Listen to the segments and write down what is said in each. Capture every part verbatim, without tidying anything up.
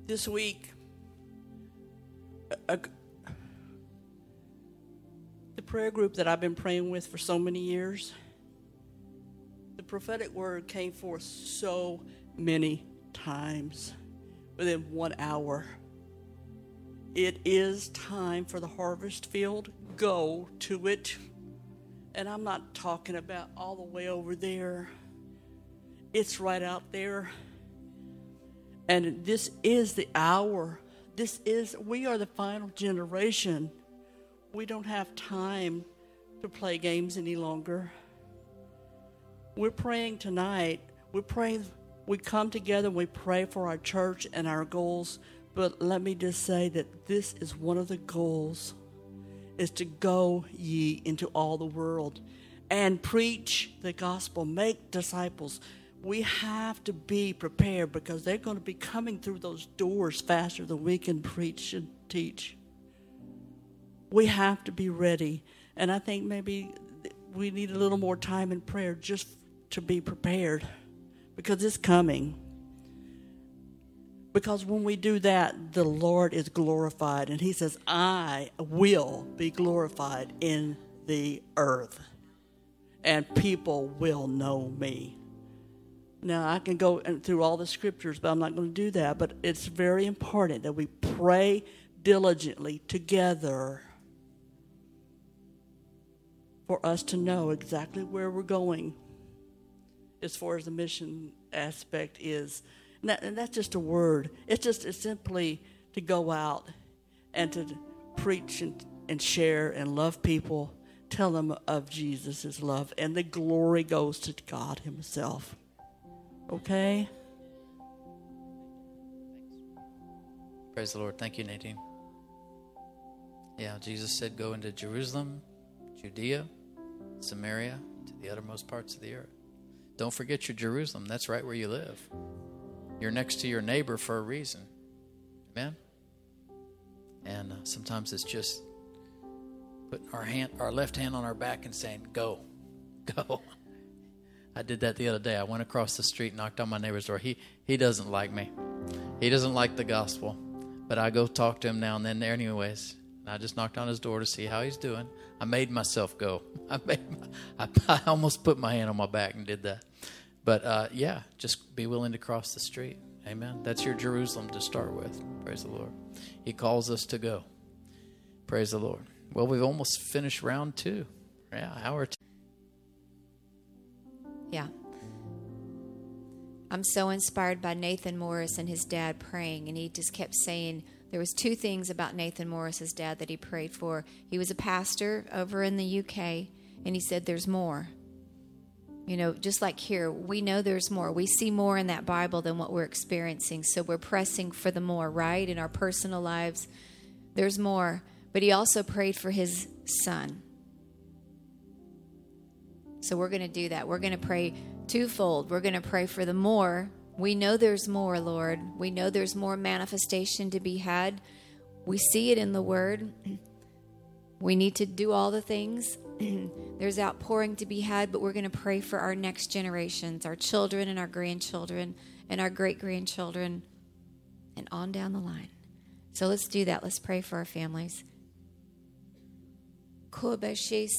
This week, a, a, the prayer group that I've been praying with for so many years, the prophetic word came forth so many times within one hour. It is time for the harvest field. Go to it. And I'm not talking about all the way over there. It's right out there. And this is the hour. This is, we are the final generation. We don't have time to play games any longer. We're praying tonight. We're praying, we come together and we pray for our church and our goals. But let me just say that this is one of the goals, is to go ye into all the world and preach the gospel, make disciples. We have to be prepared because they're going to be coming through those doors faster than we can preach and teach. We have to be ready. And I think maybe we need a little more time in prayer just to be prepared because it's coming. Because when we do that, the Lord is glorified. And he says, I will be glorified in the earth. And people will know me. Now, I can go through all the scriptures, but I'm not going to do that. But it's very important that we pray diligently together for us to know exactly where we're going as far as the mission aspect is. And, that, and that's just a word. It's just it's simply to go out and to preach and, and share and love people, tell them of Jesus' love, and the glory goes to God himself. Okay? Praise the Lord. Thank you, Nadine. Yeah, Jesus said, go into Jerusalem, Judea, Samaria, to the uttermost parts of the earth. Don't forget your Jerusalem. That's right where you live. You're next to your neighbor for a reason. Amen? And uh, sometimes it's just putting our hand, our left hand on our back and saying, go, go. I did that the other day. I went across the street, knocked on my neighbor's door. He he doesn't like me. He doesn't like the gospel. But I go talk to him now and then there anyways. And I just knocked on his door to see how he's doing. I made myself go. I made my, I, I almost put my hand on my back and did that. But uh, yeah, just be willing to cross the street. Amen. That's your Jerusalem to start with. Praise the Lord. He calls us to go. Praise the Lord. Well, we've almost finished round two. Yeah, hour two. Yeah. I'm so inspired by Nathan Morris and his dad praying. And he just kept saying, there was two things about Nathan Morris's dad that he prayed for. He was a pastor over in the U K. And he said, there's more. You know, just like here, we know there's more. We see more in that Bible than what we're experiencing. So we're pressing for the more, right? In our personal lives, there's more. But he also prayed for his son. So we're going to do that. We're going to pray twofold. We're going to pray for the more. We know there's more, Lord. We know there's more manifestation to be had. We see it in the Word. We need to do all the things. There's outpouring to be had, but we're going to pray for our next generations, our children and our grandchildren and our great-grandchildren and on down the line. So let's do that. Let's pray for our families. Father,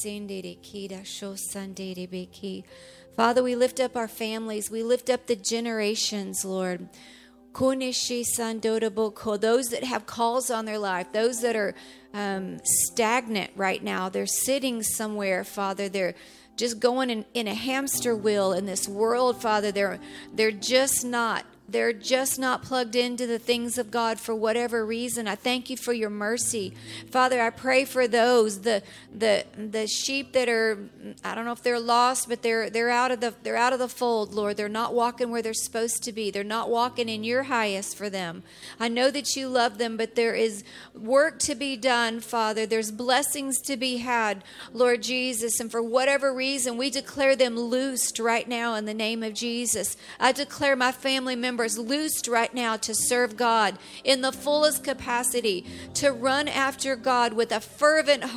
we lift up our families. We lift up the generations, Lord. Those that have calls on their life, those that are um, stagnant right now. They're sitting somewhere, Father. They're just going in, in a hamster wheel in this world, Father. They're they're just not They're just not plugged into the things of God for whatever reason. I thank you for your mercy. Father, I pray for those, the the the sheep that are, I don't know if they're lost, but they're they're out of the they're out of the fold, Lord. They're not walking where they're supposed to be. They're not walking in your highest for them. I know that you love them, but there is work to be done, Father. There's blessings to be had, Lord Jesus. And for whatever reason, we declare them loosed right now in the name of Jesus. I declare my family members loosed right now to serve God in the fullest capacity, to run after God with a fervent heart,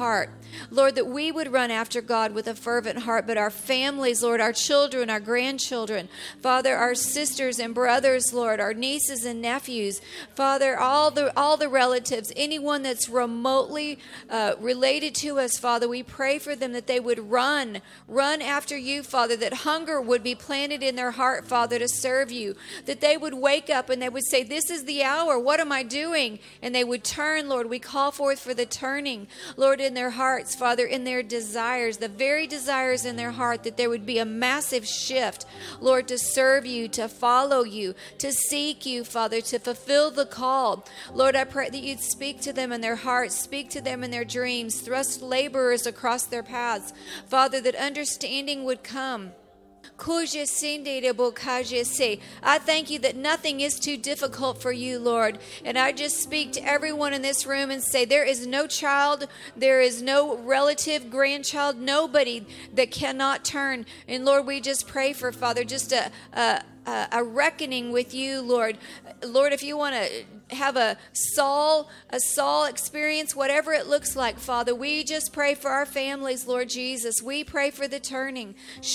Lord, that we would run after God with a fervent heart, but our families, Lord, our children, our grandchildren, Father, our sisters and brothers, Lord, our nieces and nephews, Father, all the all the relatives, anyone that's remotely uh, related to us, Father, we pray for them that they would run, run after you, Father, that hunger would be planted in their heart, Father, to serve you, that they would wake up and they would say, this is the hour, what am I doing? And they would turn, Lord. We call forth for the turning, Lord, in their hearts, Father, in their desires, the very desires in their heart, that there would be a massive shift, Lord, to serve you, to follow you, to seek you, Father, to fulfill the call. Lord, I pray that you'd speak to them in their hearts, speak to them in their dreams, thrust laborers across their paths, Father, that understanding would come. I thank you that nothing is too difficult for you, Lord. And I just speak to everyone in this room and say there is no child, there is no relative, grandchild, nobody that cannot turn. And Lord, we just pray for, Father, just a, a, a reckoning with you, Lord. Lord, if you want to have a Saul, a Saul experience, whatever it looks like, Father, we just pray for our families, Lord Jesus. We pray for the turning,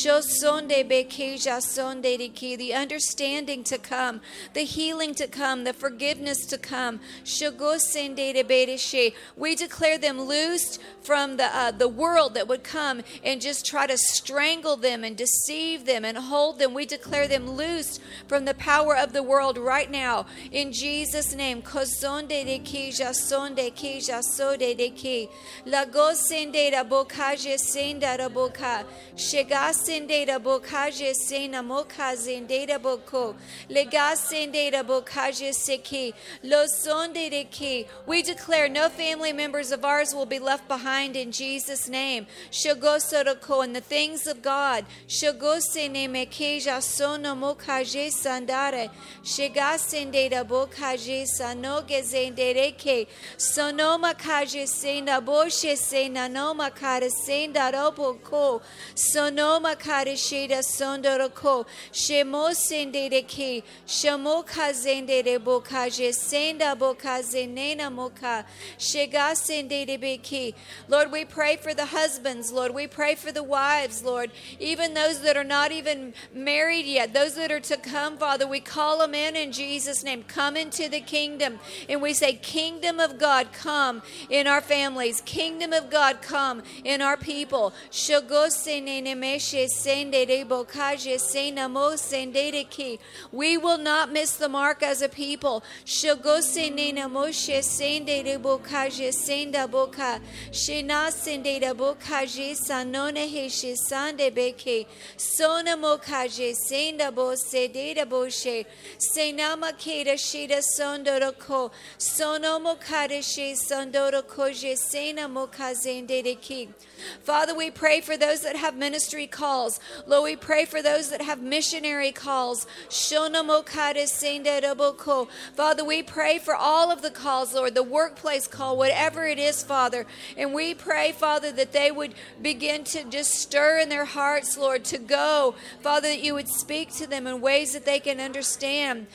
the understanding to come, the healing to come, the forgiveness to come. We declare them loosed from the uh, the world that would come and just try to strangle them and deceive them and hold them. We declare them loosed from the power of the world right now, in Jesus' name. Kozonde de ki jasonde ki jasode de ki lagosende da bokaje senda da boka shegasende da bokaje sena moka zende da boko legasende da bokaje seki losonde de ki. We declare no family members of ours will be left behind in Jesus' name. Shagosodoko, and the things of God. Shagosene me ki jasono mokaje sandare shegasende da bokaje sanoge zendereke sonoma kaje senda boshe sena noma kare senda roboko sonoma kare sheda sondoroko shemo sendereke shemo kazendere bokaje senda bokaze nena moka shega senderebeki. Lord, we pray for the husbands, Lord. We pray for the wives, Lord. Even those that are not even married yet, those that are to come, Father, we call them in in Jesus' name. Come into the kingdom. And we say, kingdom of God, come in our families. Kingdom of God, come in our people. We will not miss the mark as a people. Sondoroko Sonomo Kadeshi Sondoroko Jesena Mokazendeki. Father, we pray for those that have ministry calls. Lord, we pray for those that have missionary calls. Shonomo Kadesendaboko. Father, we pray for all of the calls, Lord, the workplace call, whatever it is, Father. And we pray, Father, that they would begin to just stir in their hearts, Lord, to go. Father, that you would speak to them in ways that they can understand.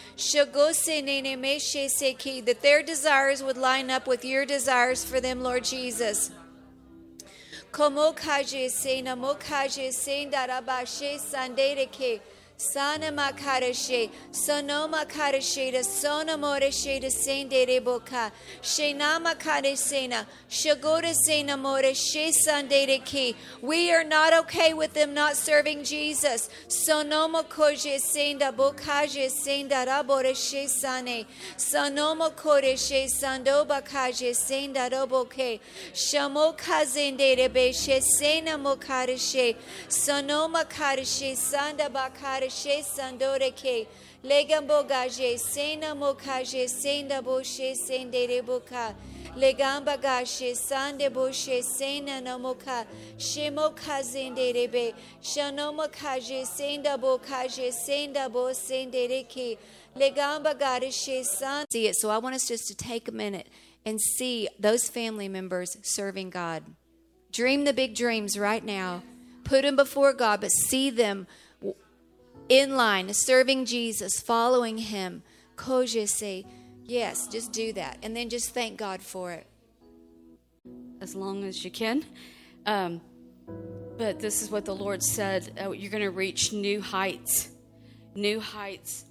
That their desires would line up with your desires for them, Lord Jesus. Komokaje sena mokaje senda rabashe sandereke. Sana makarashe, sonoma karashe, the sona moreshe, the sende reboka, shenama karesena, shagora sena moreshe sande ki. We are not okay with them not serving Jesus. Sonoma koje senda bokaje senda raboreshe sane, sonoma koreshe sandoba kaje senda roboke, shamo kazende rebeshe sena mokareshe, sonoma kareshe sanda bakare. She sandoreke legambo gaje sena mokaje senda boshe sende boka legamba gaje sande boshe sena namoka shemo kazende rebe shanoma kaje senda bokaje senda bo sende reke legamba gaje san. See it. So I want us just to take a minute and see those family members serving God. Dream the big dreams right now. Put them before God, but see them in line, serving Jesus, following him. Koje say, yes, just do that. And then just thank God for it. as long as you can. Um, but this is what the Lord said. Uh, you're going to reach new heights, new heights,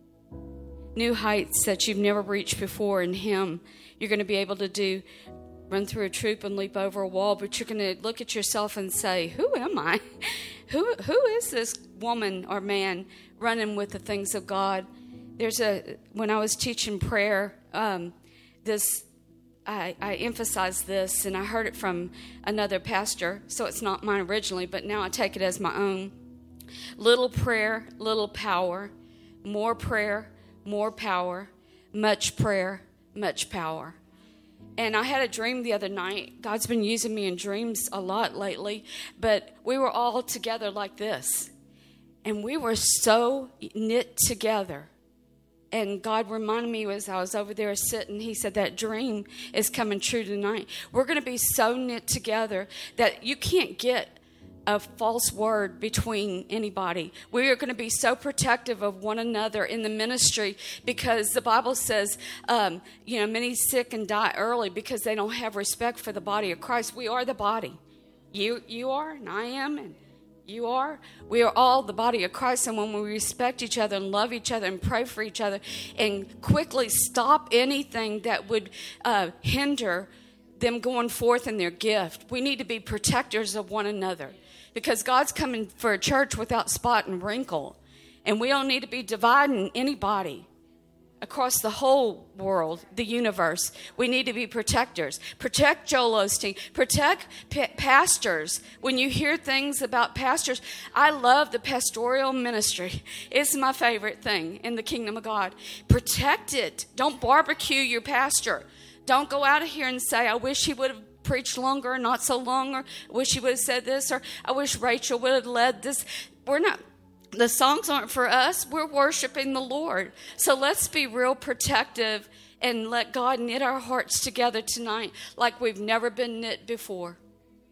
new heights that you've never reached before in Him. You're going to be able to do, run through a troop and leap over a wall, but you're going to look at yourself and say, who am I? who Who is this woman or man running with the things of God? There's a, when I was teaching prayer, um, this, I, I emphasized this, and I heard it from another pastor, so it's not mine originally, but now I take it as my own. Little prayer, little power. More prayer, more power. Much prayer, much power. And I had a dream the other night. God's been using me in dreams a lot lately, but we were all together like this. And we were so knit together. And God reminded me as I was over there sitting, He said, that dream is coming true tonight. We're going to be so knit together that you can't get a false word between anybody. We are going to be so protective of one another in the ministry, because the Bible says, um, you know, many sick and die early because they don't have respect for the body of Christ. We are the body. You, you are, and I am, and you are. We are all the body of Christ, and when we respect each other and love each other and pray for each other and quickly stop anything that would uh, hinder them going forth in their gift, we need to be protectors of one another, because God's coming for a church without spot and wrinkle, and we don't need to be dividing anybody across the whole world, the universe. We need to be protectors. Protect Joel Osteen. Protect pa- pastors. When you hear things about pastors, I love the pastoral ministry. It's my favorite thing in the kingdom of God. Protect it. Don't barbecue your pastor. Don't go out of here and say, I wish he would have preached longer, not so long, or I wish he would have said this, or I wish Rachel would have led this. We're not... The songs aren't for us. We're worshiping the Lord. So let's be real protective and let God knit our hearts together tonight like we've never been knit before.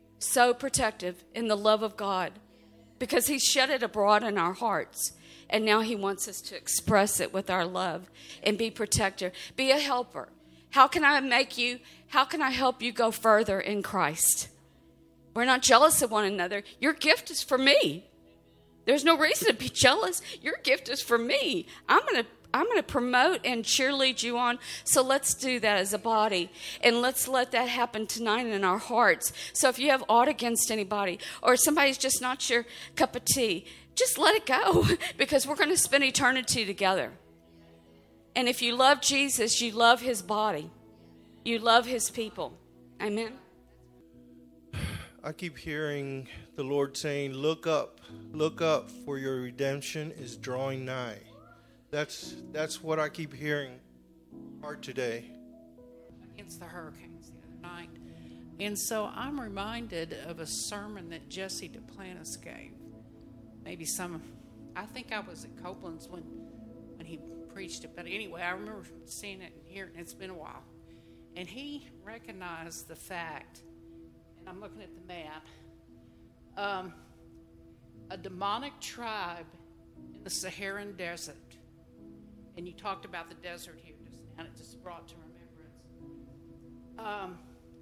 So protective in the love of God, because He shed it abroad in our hearts. And now He wants us to express it with our love and be protector. Be a helper. How can I make you, how can I help you go further in Christ? We're not jealous of one another. Your gift is for me. There's no reason to be jealous. Your gift is for me. I'm going to I'm going to promote and cheerlead you on. So let's do that as a body. And let's let that happen tonight in our hearts. So if you have aught against anybody, or somebody's just not your cup of tea, just let it go, because we're going to spend eternity together. And if you love Jesus, you love His body. You love His people. Amen. I keep hearing the Lord saying, look up, look up, for your redemption is drawing nigh. That's that's what I keep hearing hard today. Against the hurricanes the other night. And so I'm reminded of a sermon that Jesse Duplantis gave. Maybe some, I think I was at Copeland's when, when he preached it. But anyway, I remember seeing it and hearing it. It's been a while. And he recognized the fact, I'm looking at the map, um, a demonic tribe in the Saharan desert. And you talked about the desert here just now, and it just brought to remembrance. Um,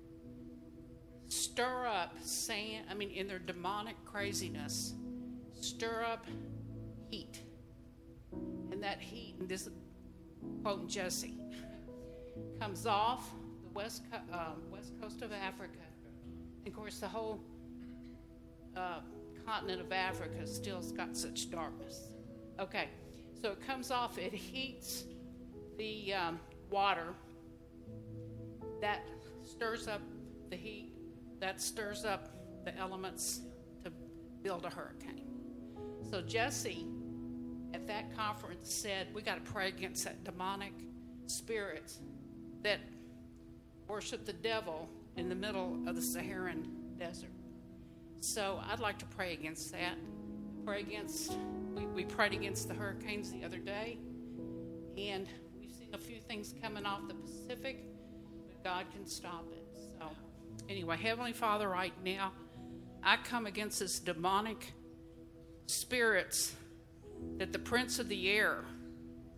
stir up sand, I mean, in their demonic craziness, stir up heat. And that heat, and this is quoting Jesse, comes off the west, co- uh, west coast of Africa. Of course, the whole uh, continent of Africa still's got such darkness. Okay, so it comes off, it heats the um, water. That stirs up the heat. That stirs up the elements to build a hurricane. So Jesse, at that conference, said, we got to pray against that demonic spirits that worship the devil in the middle of the Saharan desert. So I'd like to pray against that. Pray against, we, we prayed against the hurricanes the other day, and we've seen a few things coming off the Pacific, but God can stop it. So anyway, Heavenly Father, right now, I come against this demonic spirits that the Prince of the Air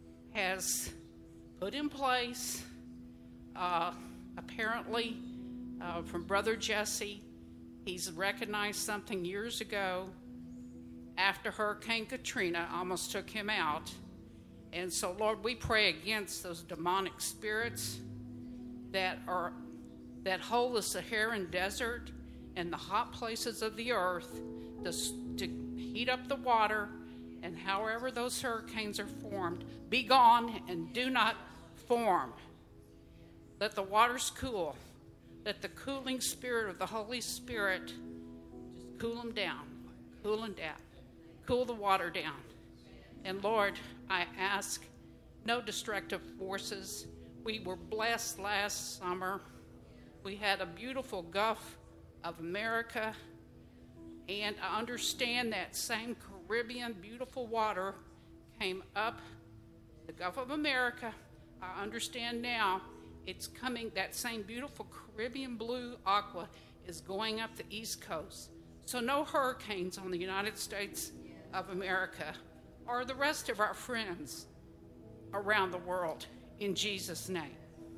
has put in place, uh, apparently uh, from Brother Jesse. He's recognized something years ago after Hurricane Katrina almost took him out. And so, Lord, we pray against those demonic spirits that are that hold the Saharan desert and the hot places of the earth to, to heat up the water, and however those hurricanes are formed, be gone and do not form. Let the waters cool. Let the cooling spirit of the Holy Spirit just cool them down, cool them down, cool the water down. And Lord, I ask no destructive forces. We were blessed last summer. We had a beautiful Gulf of America, and I understand that same Caribbean beautiful water came up the Gulf of America. I understand now it's coming, that same beautiful Caribbean blue aqua is going up the East Coast. So no hurricanes on the United States of America or the rest of our friends around the world, in Jesus' name.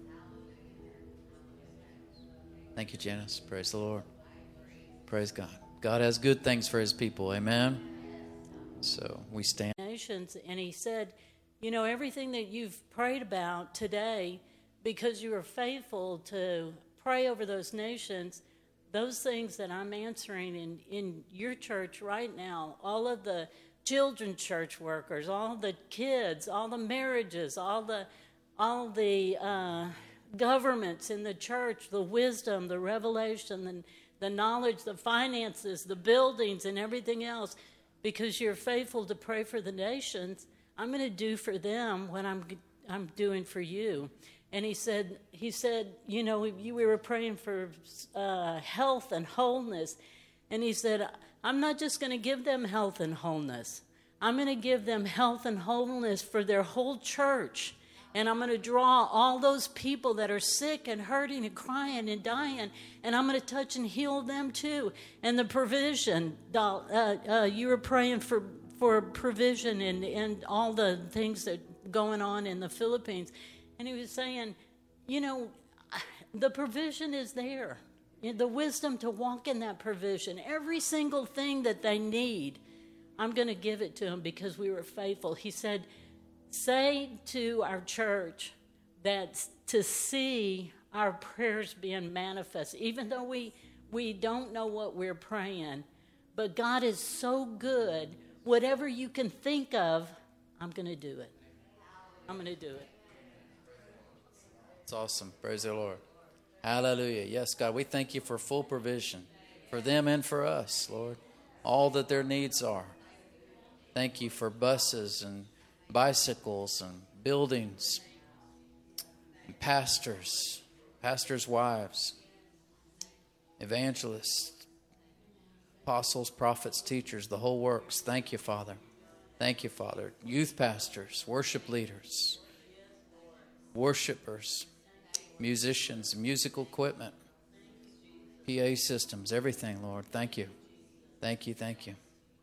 Thank you, Janice. Praise the Lord. Praise God. God has good things for his people. Amen. So we stand. Nations, and he said, you know, everything that you've prayed about today, because you were faithful to pray over those nations, those things that I'm answering in, in your church right now, all of the children church workers, all the kids, all the marriages, all the all the uh, governments in the church, the wisdom, the revelation, the, the knowledge, the finances, the buildings, and everything else, because you're faithful to pray for the nations, I'm going to do for them what I'm I'm doing for you. And he said, he said, you know, we, we were praying for uh, health and wholeness. And he said, I'm not just going to give them health and wholeness. I'm going to give them health and wholeness for their whole church. And I'm going to draw all those people that are sick and hurting and crying and dying, and I'm going to touch and heal them too. And the provision, uh, uh, you were praying for, for provision and, and all the things that are going on in the Philippines. And he was saying, you know, the provision is there. The wisdom to walk in that provision. Every single thing that they need, I'm going to give it to them because we were faithful. He said, say to our church that to see our prayers being manifest, even though we, we don't know what we're praying, but God is so good. Whatever you can think of, I'm going to do it. I'm going to do it. It's awesome. Praise the Lord. Hallelujah. Yes, God, we thank you for full provision for them and for us, Lord. All that their needs are. Thank you for buses and bicycles and buildings and pastors, pastors' wives, evangelists, apostles, prophets, teachers, the whole works. Thank you, Father. Thank you, Father. Youth pastors, worship leaders, worshipers, musicians, musical equipment, P A systems, everything, Lord. Thank you. Thank you, thank you.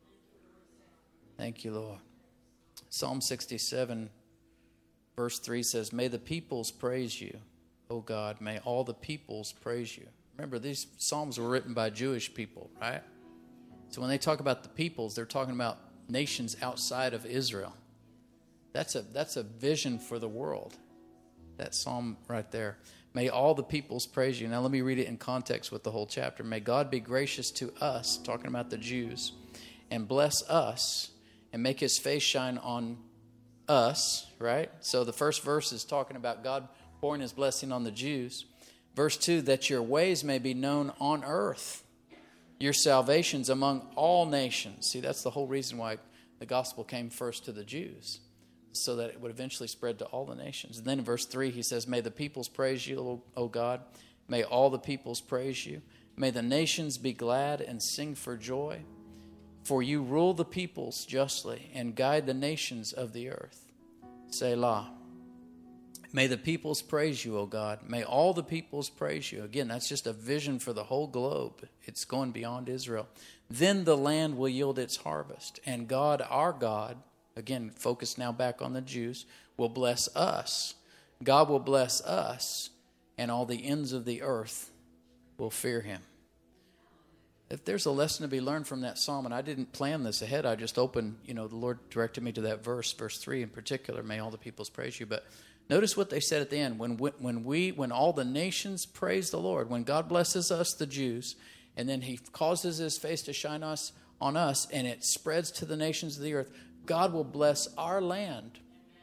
Thank you, Lord. Psalm sixty-seven, verse three says, may the peoples praise you, O God. May all the peoples praise you. Remember, these Psalms were written by Jewish people, right? So when they talk about the peoples, they're talking about nations outside of Israel. That's a, that's a vision for the world. That psalm right there. May all the peoples praise you. Now let me read it in context with the whole chapter. May God be gracious to us, talking about the Jews, and bless us and make his face shine on us, right? So the first verse is talking about God pouring his blessing on the Jews. Verse two, that your ways may be known on earth, your salvations among all nations. See, that's the whole reason why the gospel came first to the Jews, so that it would eventually spread to all the nations. And then in verse three, he says, may the peoples praise you, O, o God. May all the peoples praise you. May the nations be glad and sing for joy. For you rule the peoples justly and guide the nations of the earth. Selah. May the peoples praise you, O God. May all the peoples praise you. Again, that's just a vision for the whole globe. It's going beyond Israel. Then the land will yield its harvest. And God, our God, again, focus now back on the Jews, will bless us. God will bless us, and all the ends of the earth will fear him. If there's a lesson to be learned from that psalm, and I didn't plan this ahead, I just opened, you know, the Lord directed me to that verse, verse three in particular, may all the peoples praise you. But notice what they said at the end. When we, when we, when all the nations praise the Lord, when God blesses us, the Jews, and then he causes his face to shine us on us, and it spreads to the nations of the earth, God will bless our land.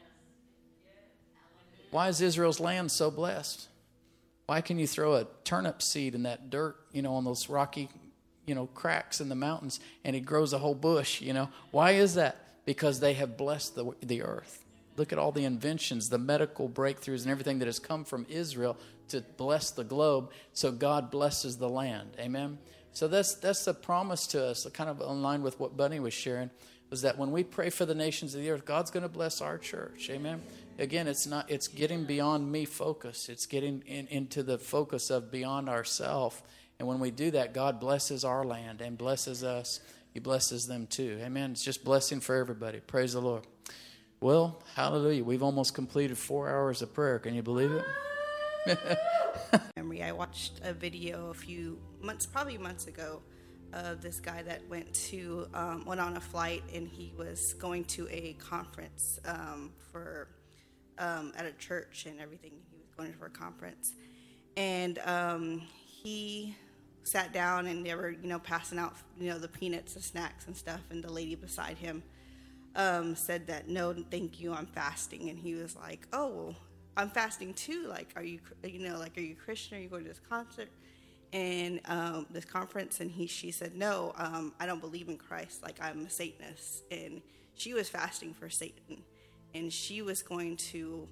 Why is Israel's land so blessed? Why can you throw a turnip seed in that dirt, you know, on those rocky, you know, cracks in the mountains, and it grows a whole bush, you know? Why is that? Because they have blessed the, the earth. Look at all the inventions, the medical breakthroughs, and everything that has come from Israel to bless the globe. So God blesses the land. Amen? So that's that's the promise to us, kind of in line with what Bunny was sharing, was that when we pray for the nations of the earth, God's going to bless our church. Amen? Again, it's not. It's getting beyond me focus. It's getting in, into the focus of beyond ourself. And when we do that, God blesses our land and blesses us. He blesses them too. Amen. It's just blessing for everybody. Praise the Lord. Well, hallelujah. We've almost completed four hours of prayer. Can you believe it? Memory. I watched a video a few months, probably months ago, of this guy that went to um, went on a flight, and he was going to a conference um, for um, at a church and everything. He was going for a conference, and um, he sat down, and they were, you know, passing out, you know, the peanuts and snacks and stuff, and the lady beside him um, said that, no, thank you, I'm fasting. And he was like, oh, well, I'm fasting too. Like, are you, you know, like, are you Christian? Are you going to this concert and um, this conference? And he, she said, no, um, I don't believe in Christ. Like, I'm a Satanist. And she was fasting for Satan, and she was going to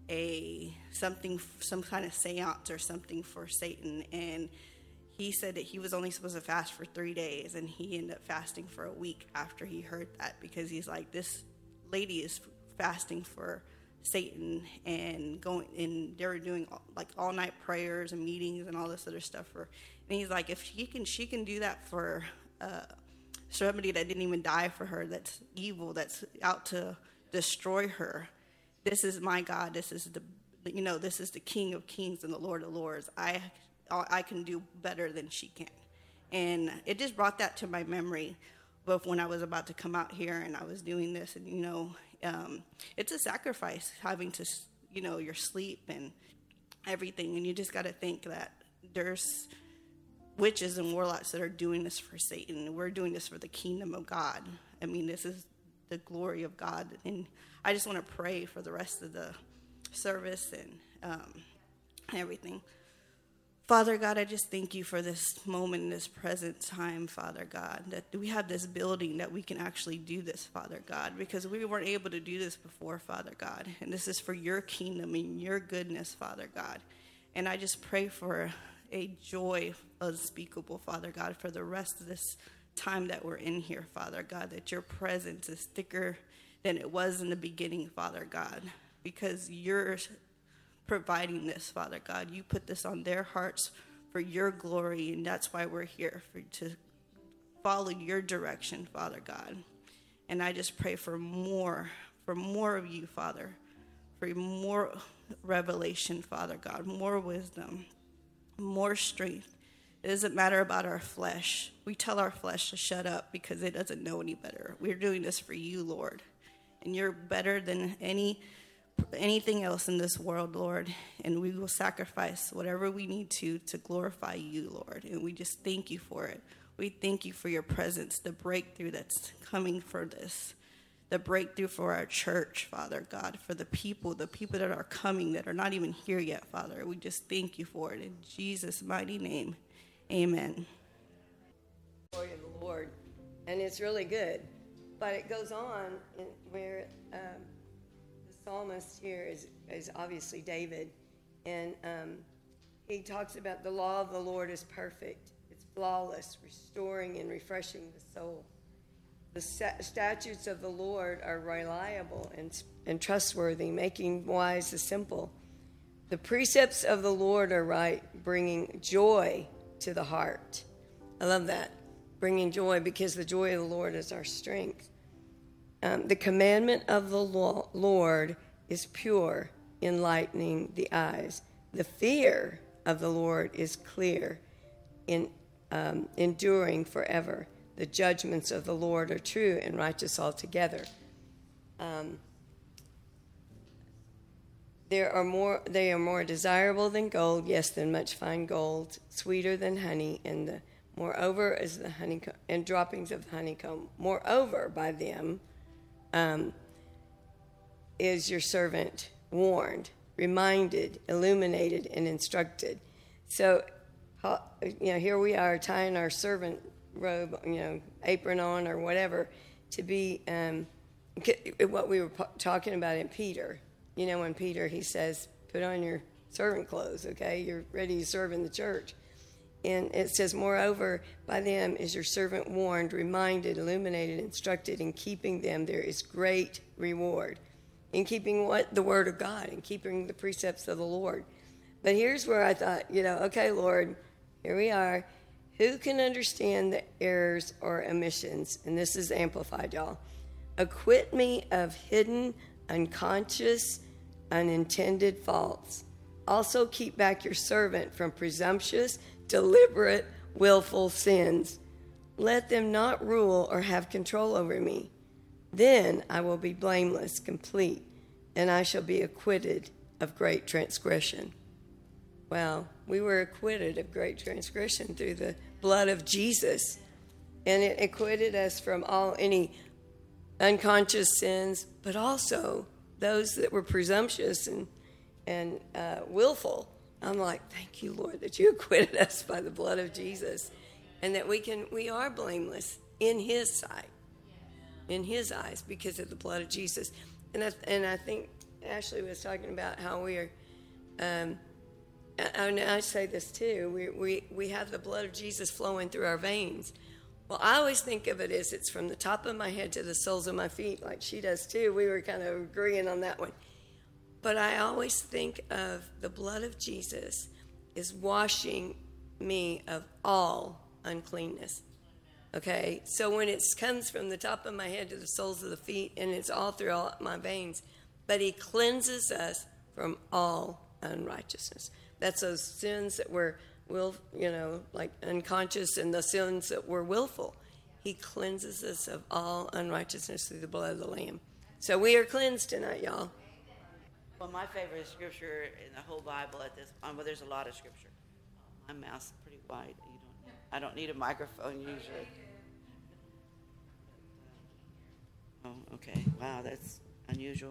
a something, some kind of seance or something for Satan. And he said that he was only supposed to fast for three days, and he ended up fasting for a week after he heard that, because he's like, this lady is fasting for Satan, and going, and they were doing like all night prayers and meetings and all this other stuff for. And he's like, if she can, she can do that for uh, somebody that didn't even die for her, that's evil, that's out to destroy her. This is my God. This is the, you know, this is the King of Kings and the Lord of Lords. I. I can do better than she can. And it just brought that to my memory of when I was about to come out here and I was doing this. And, you know, um, it's a sacrifice having to, you know, your sleep and everything. And you just got to think that there's witches and warlocks that are doing this for Satan. We're doing this for the kingdom of God. I mean, this is the glory of God. And I just want to pray for the rest of the service and um, everything. Father God, I just thank you for this moment in this present time, Father God, that we have this building that we can actually do this, Father God, because we weren't able to do this before, Father God. And this is for your kingdom and your goodness, Father God. And I just pray for a joy unspeakable, Father God, for the rest of this time that we're in here, Father God, that your presence is thicker than it was in the beginning, Father God, because you're providing this, Father God. You put this on their hearts for your glory, and that's why we're here, for to follow your direction, Father God. And I just pray for more, for more of you, Father, for more revelation, Father God, more wisdom, more strength. It doesn't matter about our flesh. We tell our flesh to shut up because it doesn't know any better. We're doing this for you, Lord, and you're better than any anything else in this world, Lord, and we will sacrifice whatever we need to to glorify you, Lord, and we just thank you for it. We thank you for your presence, the breakthrough that's coming for this, the breakthrough for our church, Father God, for the people, the people that are coming that are not even here yet, Father. We just thank you for it in Jesus' mighty name. Amen. Glory of the Lord, and it's really good, but it goes on in where um, psalmist here is, is obviously David, and um, he talks about the law of the Lord is perfect. It's flawless, restoring and refreshing the soul. The st- statutes of the Lord are reliable and, and trustworthy, making wise the simple. The precepts of the Lord are right, bringing joy to the heart. I love that, bringing joy, because the joy of the Lord is our strength. Um, the commandment of the law, Lord is pure, enlightening the eyes. The fear of the Lord is clear, in um, enduring forever. The judgments of the Lord are true and righteous altogether. Um, there are more. They are more desirable than gold, yes, than much fine gold, sweeter than honey, and the moreover is the honeycomb and droppings of the honeycomb. Moreover, by them um, is your servant warned, reminded, illuminated, and instructed. So, you know, here we are tying our servant robe, you know, apron on or whatever, to be um, what we were talking about in Peter. You know, when Peter, he says, put on your servant clothes, okay? You're ready to serve in the church. And it says, moreover, by them is your servant warned, reminded, illuminated, instructed. In keeping them, there is great reward. In keeping what? The word of God, in keeping the precepts of the Lord. But here's where I thought, you know, okay, Lord, here we are. Who can understand the errors or omissions? And this is amplified, y'all. Acquit me of hidden, unconscious, unintended faults. Also keep back your servant from presumptuous, deliberate, willful sins. Let them not rule or have control over me. Then I will be blameless, complete, and I shall be acquitted of great transgression. Well, we were acquitted of great transgression through the blood of Jesus, and it acquitted us from all any unconscious sins, but also those that were presumptuous and and uh, willful. I'm like, thank you, Lord, that you acquitted us by the blood of Jesus, and that we can we are blameless in His sight, in His eyes, because of the blood of Jesus. And I, and I think Ashley was talking about how we are. Um, and I say this too. We we we have the blood of Jesus flowing through our veins. Well, I always think of it as it's from the top of my head to the soles of my feet, like she does too. We were kind of agreeing on that one. But I always think of the blood of Jesus is washing me of all uncleanness. Okay? So when it comes from the top of my head to the soles of the feet, and it's all throughout my veins, but He cleanses us from all unrighteousness. That's those sins that were, will, you know, like unconscious, and the sins that were willful. He cleanses us of all unrighteousness through the blood of the Lamb. So we are cleansed tonight, y'all. Well, my favorite scripture in the whole Bible at this, um, well, there's a lot of scripture. My mouth's pretty wide. You don't, I don't need a microphone usually. Oh, okay. Wow, that's unusual.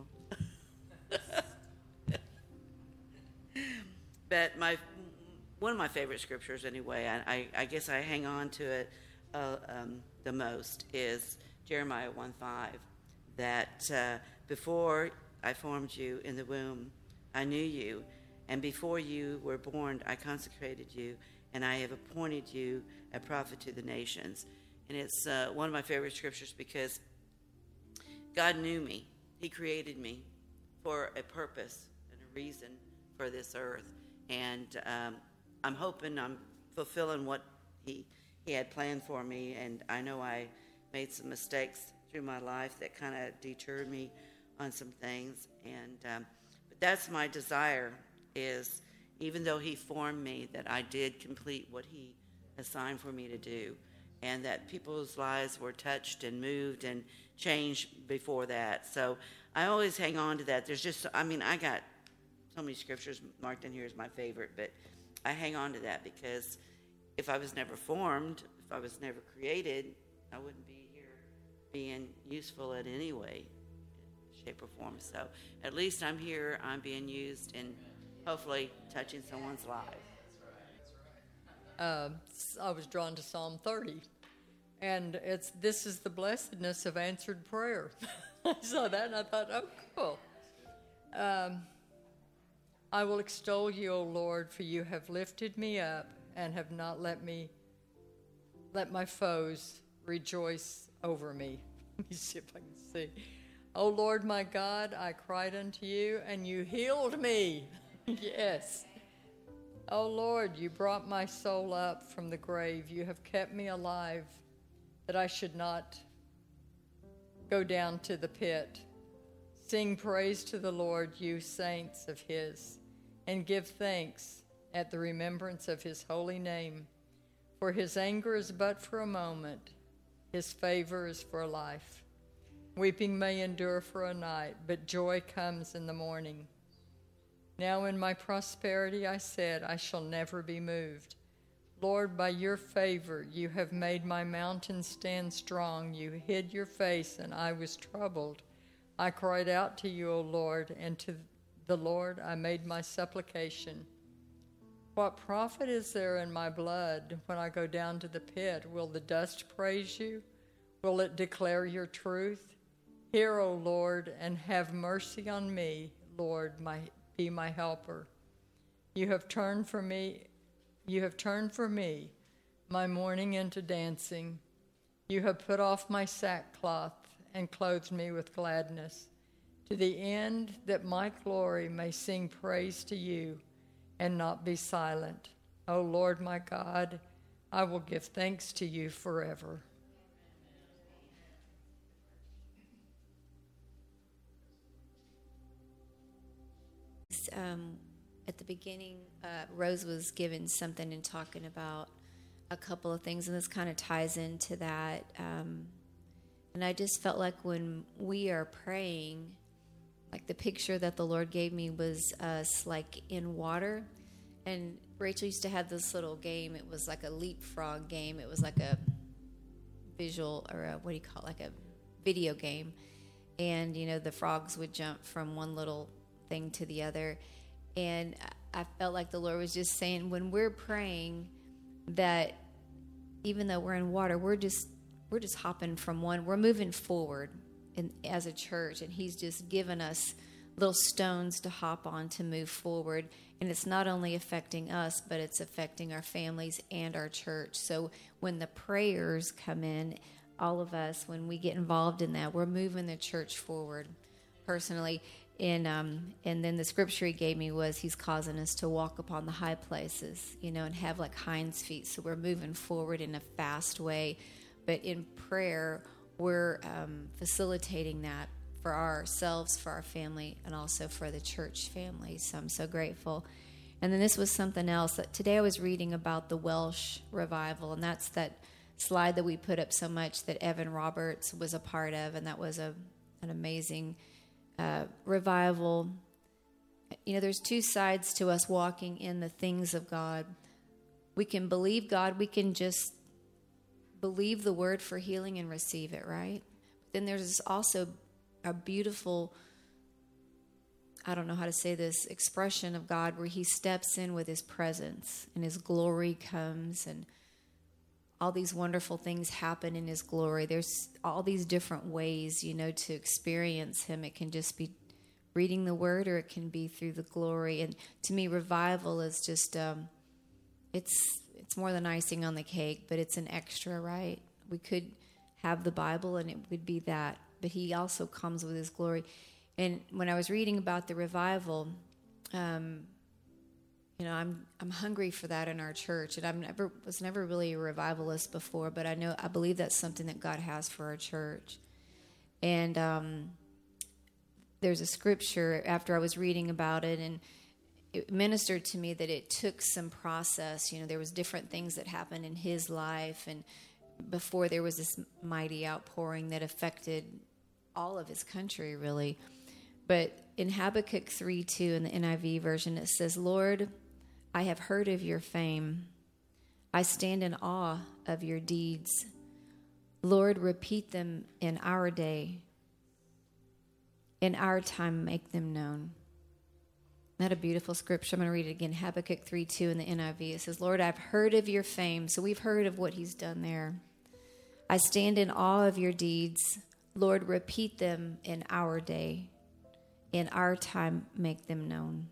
But my one of my favorite scriptures, anyway, I, I, I guess I hang on to it uh, um, the most, is Jeremiah one five, that uh, before I formed you in the womb, I knew you, and before you were born, I consecrated you, and I have appointed you a prophet to the nations. And it's uh, one of my favorite scriptures because God knew me. He created me for a purpose and a reason for this earth. And um, I'm hoping I'm fulfilling what he he had planned for me. And I know I made some mistakes through my life that kind of deterred me on some things. And um, but that's my desire, is even though He formed me, that I did complete what He assigned for me to do, and that people's lives were touched and moved and changed before that. So I always hang on to that. There's just, I mean, I got so many scriptures marked in here as my favorite, but I hang on to that because if I was never formed, if I was never created, I wouldn't be here being useful in any way, shape, or form. So at least I'm here, I'm being used, and hopefully touching someone's life. Uh, I was drawn to Psalm thirty, and it's this is the blessedness of answered prayer. I saw that and I thought, oh, cool. Um, I will extol you, O Lord, for you have lifted me up and have not let me let my foes rejoice over me. Let me see if I can see. O Lord my God, I cried unto you, and you healed me. Yes. O Lord, you brought my soul up from the grave. You have kept me alive, that I should not go down to the pit. Sing praise to the Lord, you saints of His, and give thanks at the remembrance of His holy name. For his anger is but for a moment, his favor is for life. Weeping may endure for a night, but joy comes in the morning. Now in my prosperity I said, I shall never be moved. Lord, by your favor you have made my mountain stand strong. You hid your face, and I was troubled. I cried out to you, O Lord, and to the Lord I made my supplication. What profit is there in my blood when I go down to the pit? Will the dust praise you? Will it declare your truth? Hear, O Lord, and have mercy on me, Lord, my, be my helper. You have turned for me, you have turned for me my mourning into dancing. You have put off my sackcloth and clothed me with gladness, to the end that my glory may sing praise to you and not be silent. O Lord my God, I will give thanks to you forever. Um, at the beginning, uh, Rose was given something and talking about a couple of things, and this kind of ties into that. Um, and I just felt like when we are praying, like the picture that the Lord gave me was us like in water. And Rachel used to have this little game. It was like a leapfrog game. It was like a visual, or a, what do you call it, like a video game. And, you know, the frogs would jump from one little thing to the other. And I felt like the Lord was just saying, when we're praying, that even though we're in water, we're just we're just hopping from one, we're moving forward in, as a church, and he's just given us little stones to hop on to move forward. And it's not only affecting us, but it's affecting our families and our church. So when the prayers come in, all of us, when we get involved in that, we're moving the church forward. Personally, And um, and then the scripture he gave me was he's causing us to walk upon the high places, you know, and have like hinds feet. So we're moving forward in a fast way. But in prayer, we're um, facilitating that for ourselves, for our family, and also for the church family. So I'm so grateful. And then this was something else. That today I was reading about the Welsh revival, and that's that slide that we put up so much that Evan Roberts was a part of, and that was a an amazing Uh, revival. You know, there's two sides to us walking in the things of God. We can believe God. We can just believe the word for healing and receive it, right? But then there's also a beautiful, I don't know how to say this, expression of God where he steps in with his presence and his glory comes and all these wonderful things happen in his glory. There's all these different ways, you know, to experience him. It can just be reading the word, or it can be through the glory. And to me, revival is just, um, it's it's more than icing on the cake, but it's an extra, right? We could have the Bible and it would be that, but he also comes with his glory. And when I was reading about the revival, um, you know, I'm I'm hungry for that in our church, and I'm never was never really a revivalist before, but I know I believe that's something that God has for our church. And um, there's a scripture after I was reading about it, and it ministered to me that it took some process. You know, there was different things that happened in his life, and before there was this mighty outpouring that affected all of his country, really. But in Habakkuk three two in the N I V version, it says, "Lord, I have heard of your fame. I stand in awe of your deeds. Lord, repeat them in our day. In our time, make them known." Isn't that a beautiful scripture? I'm going to read it again. Habakkuk three two in the N I V. It says, "Lord, I've heard of your fame." So we've heard of what he's done there. "I stand in awe of your deeds. Lord, repeat them in our day. In our time, make them known."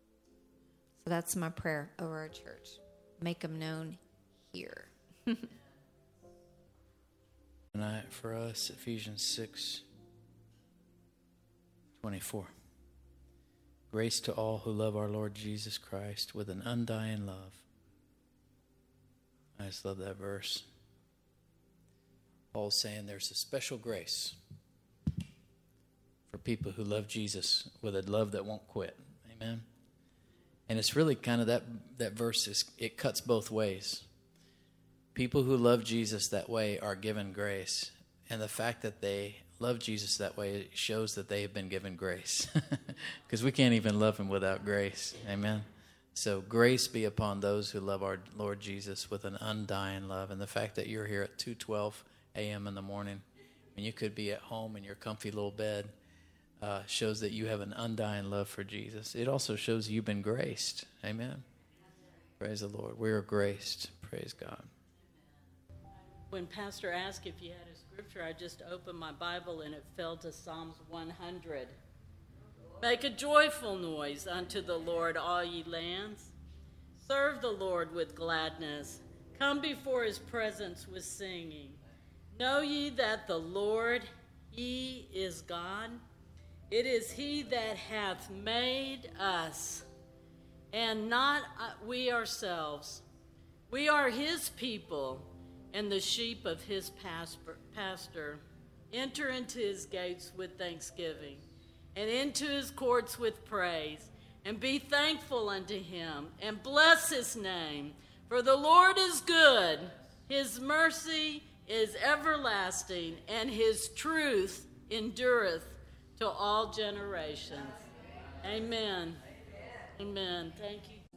So that's my prayer over our church. Make them known here. Tonight for us, Ephesians six twenty-four. Grace to all who love our Lord Jesus Christ with an undying love. I just love that verse. Paul's saying there's a special grace for people who love Jesus with a love that won't quit. Amen. And it's really kind of that that verse is, it cuts both ways. People who love Jesus that way are given grace. And the fact that they love Jesus that way shows that they have been given grace. Because we can't even love him without grace. Amen. So grace be upon those who love our Lord Jesus with an undying love. And the fact that you're here at two twelve a.m. in the morning, when you could be at home in your comfy little bed, uh, shows that you have an undying love for Jesus. It also shows you've been graced. Amen. Praise the Lord. We are graced. Praise God. When Pastor asked if you had a scripture, I just opened my Bible and it fell to Psalms one hundred. Make a joyful noise unto the Lord, all ye lands. Serve the Lord with gladness. Come before his presence with singing. Know ye that the Lord, he is God. It is he that hath made us, and not we ourselves. We are his people, and the sheep of his pasture. Enter into his gates with thanksgiving, and into his courts with praise, and be thankful unto him, and bless his name. For the Lord is good, his mercy is everlasting, and his truth endureth to all generations. Amen. Amen. Thank you.